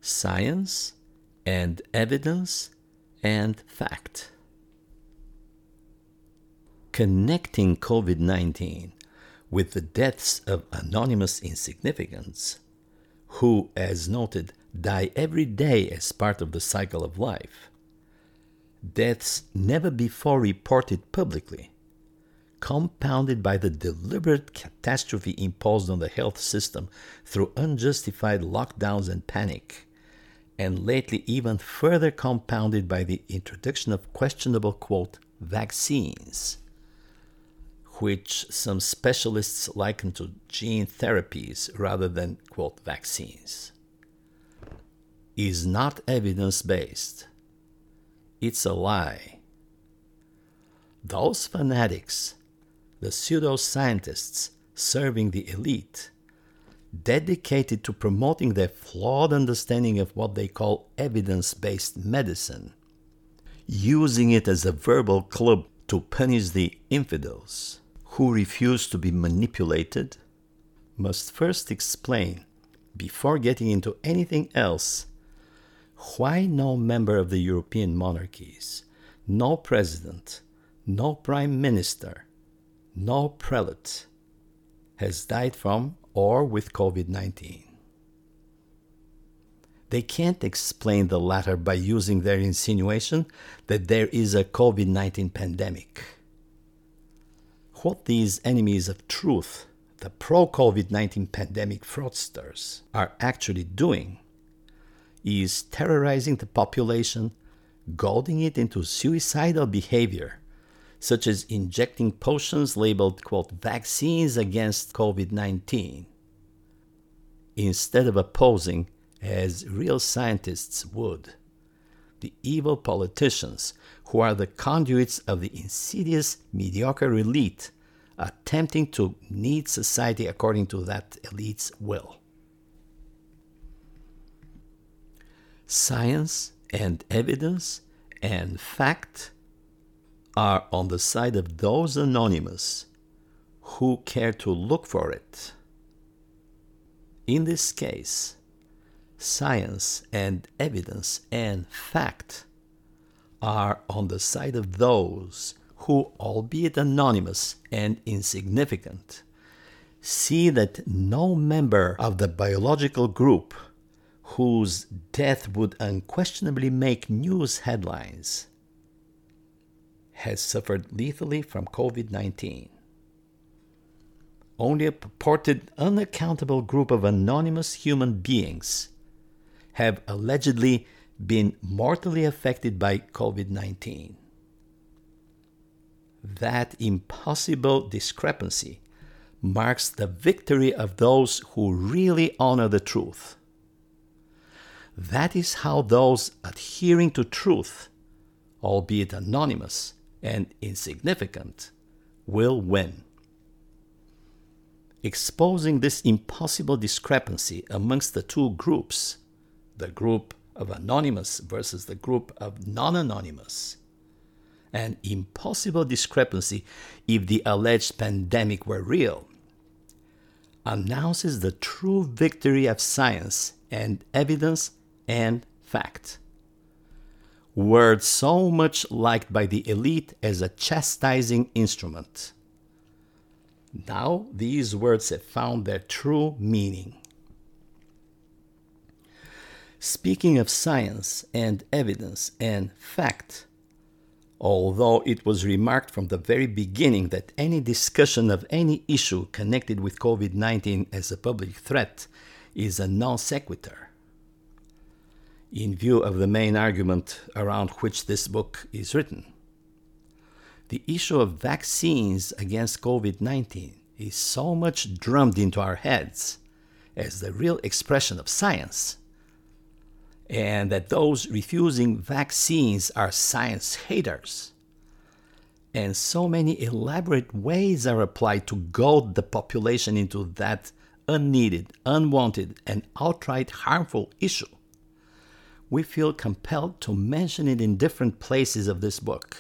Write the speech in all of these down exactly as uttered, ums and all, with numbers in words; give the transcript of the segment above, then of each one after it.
Science and Evidence and Fact. Connecting COVID nineteen with the deaths of anonymous insignificants, who, as noted, die every day as part of the cycle of life. Deaths never before reported publicly, compounded by the deliberate catastrophe imposed on the health system through unjustified lockdowns and panic, and lately even further compounded by the introduction of questionable, quote, vaccines, which some specialists liken to gene therapies rather than, quote, vaccines, is not evidence-based. It's a lie. Those fanatics, the pseudoscientists serving the elite, dedicated to promoting their flawed understanding of what they call evidence-based medicine, using it as a verbal club to punish the infidels who refuse to be manipulated, must first explain, before getting into anything else, why no member of the European monarchies, no president, no prime minister, no prelate has died from or with COVID nineteen. They can't explain the latter by using their insinuation that there is a COVID nineteen pandemic. What these enemies of truth, the pro-COVID nineteen pandemic fraudsters, are actually doing is terrorizing the population, goading it into suicidal behavior, such as injecting potions labeled, quote, vaccines against COVID nineteen, instead of opposing, as real scientists would, the evil politicians who are the conduits of the insidious, mediocre elite attempting to knead society according to that elite's will. Science and evidence and fact are on the side of those anonymous who care to look for it. In this case, science and evidence and fact are on the side of those who, albeit anonymous and insignificant, see that no member of the biological group whose death would unquestionably make news headlines has suffered lethally from COVID nineteen. Only a purported unaccountable group of anonymous human beings have allegedly been mortally affected by COVID nineteen. That impossible discrepancy marks the victory of those who really honor the truth. That is how those adhering to truth, albeit anonymous and insignificant, will win. Exposing this impossible discrepancy amongst the two groups, the group of anonymous versus the group of non-anonymous, an impossible discrepancy if the alleged pandemic were real, announces the true victory of science and evidence and fact. Words so much liked by the elite as a chastising instrument. Now these words have found their true meaning. Speaking of science and evidence and fact, although it was remarked from the very beginning that any discussion of any issue connected with COVID nineteen as a public threat is a non sequitur, in view of the main argument around which this book is written, the issue of vaccines against COVID nineteen is so much drummed into our heads as the real expression of science, and that those refusing vaccines are science haters, and so many elaborate ways are applied to goad the population into that unneeded, unwanted, and outright harmful issue, we feel compelled to mention it in different places of this book.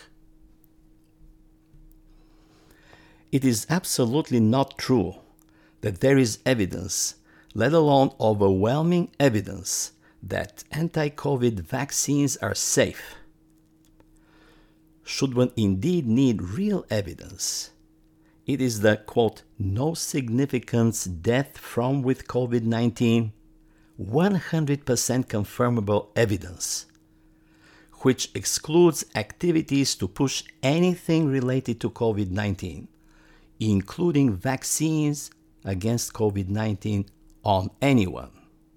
It is absolutely not true that there is evidence, let alone overwhelming evidence, that anti-COVID vaccines are safe. Should one indeed need real evidence, it is the, quote, no significance death from with COVID nineteen, one hundred percent confirmable evidence, which excludes activities to push anything related to COVID nineteen, including vaccines against COVID nineteen on anyone.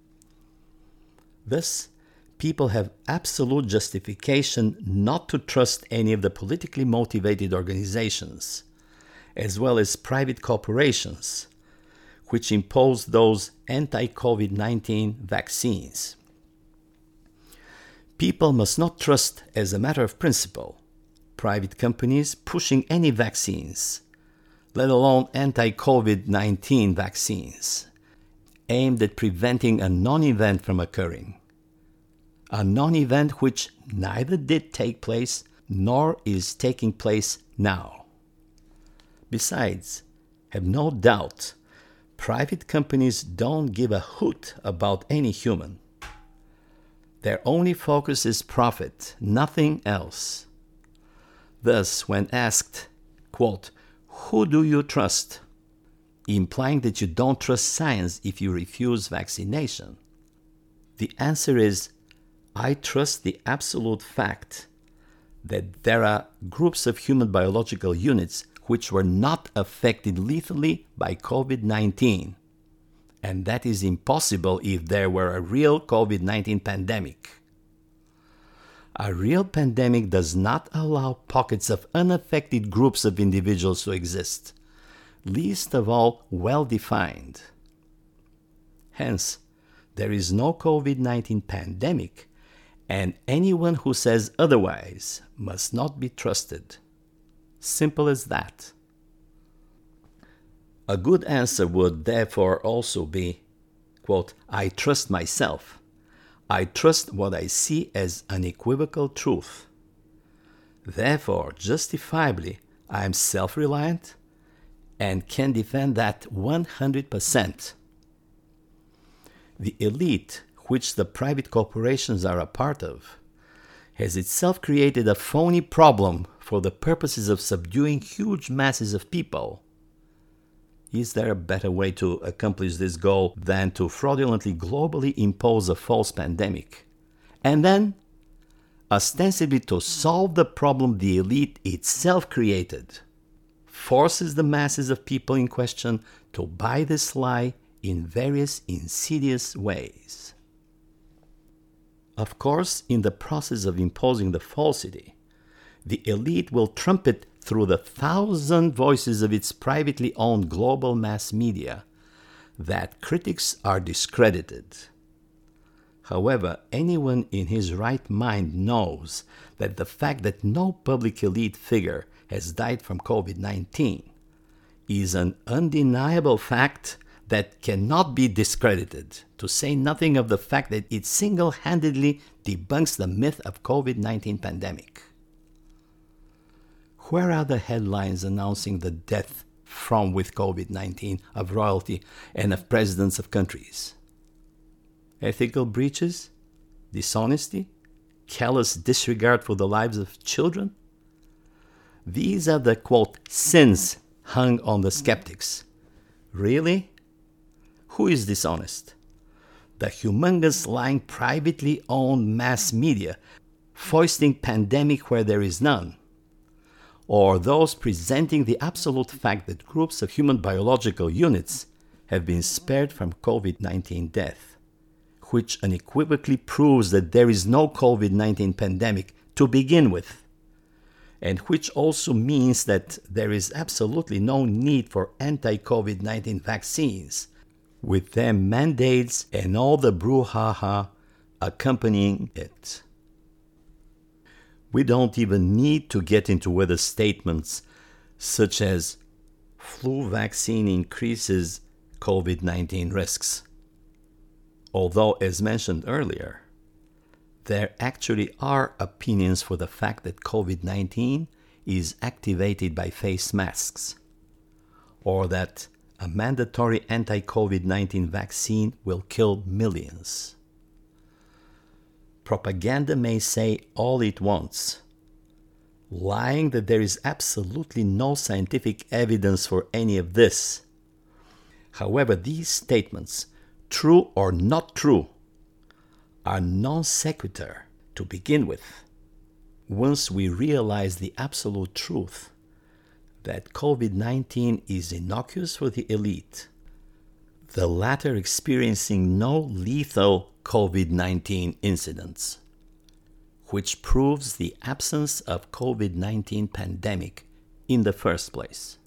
Thus, people have absolute justification not to trust any of the politically motivated organizations, as well as private corporations, which impose those anti-COVID nineteen vaccines. People must not trust, as a matter of principle, private companies pushing any vaccines, let alone anti-COVID nineteen vaccines, aimed at preventing a non-event from occurring. A non-event which neither did take place nor is taking place now. Besides, have no doubt, private companies don't give a hoot about any human. Their only focus is profit, nothing else. Thus, when asked, quote, who do you trust? Implying that you don't trust science if you refuse vaccination, the answer is, I trust the absolute fact that there are groups of human biological units which were not affected lethally by COVID nineteen. And that is impossible if there were a real COVID nineteen pandemic. A real pandemic does not allow pockets of unaffected groups of individuals to exist, least of all well-defined. Hence, there is no COVID nineteen pandemic, and anyone who says otherwise must not be trusted. Simple as that. A good answer would therefore also be, quote, I trust myself. I trust what I see as unequivocal truth. Therefore, justifiably, I am self-reliant and can defend that one hundred percent. The elite, which the private corporations are a part of, has itself created a phony problem for the purposes of subduing huge masses of people. Is there a better way to accomplish this goal than to fraudulently globally impose a false pandemic? And then, ostensibly to solve the problem the elite itself created, forces the masses of people in question to buy this lie in various insidious ways. Of course, in the process of imposing the falsity, the elite will trumpet through the thousand voices of its privately owned global mass media that critics are discredited. However, anyone in his right mind knows that the fact that no public elite figure has died from COVID nineteen is an undeniable fact that cannot be discredited, to say nothing of the fact that it single-handedly debunks the myth of COVID nineteen pandemic. Where are the headlines announcing the death from with COVID nineteen of royalty and of presidents of countries? Ethical breaches? Dishonesty? Callous disregard for the lives of children? These are the, quote, sins hung on the skeptics. Really? Who is dishonest? The humongous lying privately owned mass media, foisting pandemic where there is none, or those presenting the absolute fact that groups of human biological units have been spared from COVID nineteen death, which unequivocally proves that there is no COVID nineteen pandemic to begin with, and which also means that there is absolutely no need for anti-COVID nineteen vaccines, with their mandates and all the brouhaha accompanying it. We don't even need to get into whether statements such as flu vaccine increases COVID nineteen risks. Although, as mentioned earlier, there actually are opinions for the fact that COVID nineteen is activated by face masks, or that a mandatory anti-COVID nineteen vaccine will kill millions. propaganda may say all it wants, lying that there is absolutely no scientific evidence for any of this. However, these statements, true or not true, are non sequitur to begin with. Once we realize the absolute truth that COVID nineteen is innocuous for the elite, the latter experiencing no lethal COVID nineteen incidents, which proves the absence of COVID nineteen pandemic in the first place.